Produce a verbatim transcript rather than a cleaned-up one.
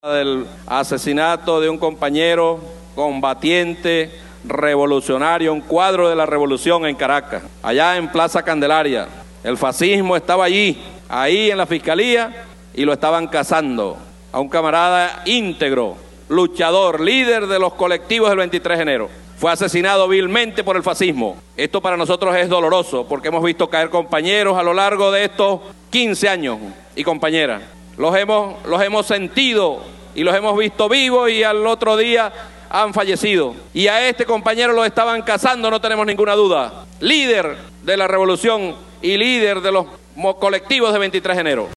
Del asesinato de un compañero combatiente revolucionario, un cuadro de la revolución en Caracas, allá en Plaza Candelaria. El fascismo estaba allí, ahí en la fiscalía, y lo estaban cazando a un camarada íntegro, luchador, líder de los colectivos del veintitrés de enero. Fue asesinado vilmente por el fascismo. Esto para nosotros es doloroso porque hemos visto caer compañeros a lo largo de estos quince años y compañeras. Los hemos, los hemos sentido y los hemos visto vivos y al otro día han fallecido. Y a este compañero lo estaban cazando, no tenemos ninguna duda. Líder de la revolución y líder de los colectivos de veintitrés de enero.